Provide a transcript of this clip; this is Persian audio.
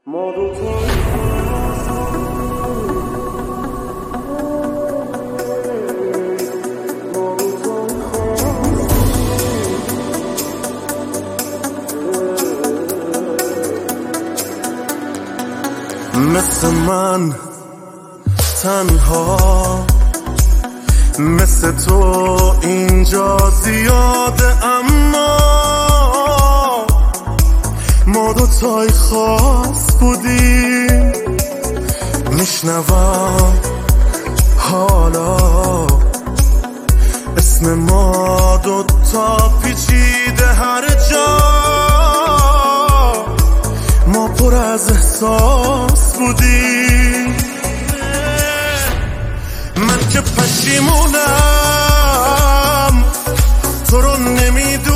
ما دوتا مثل من تنها، مثل تو اینجا زیاده، اما ما دوتای خاص بودیم. میشنوم حالا اسم ما دوتا پیچیده هر جا، ما پر از احساس بودیم. من که پشیمونم تو رو نمیدونم،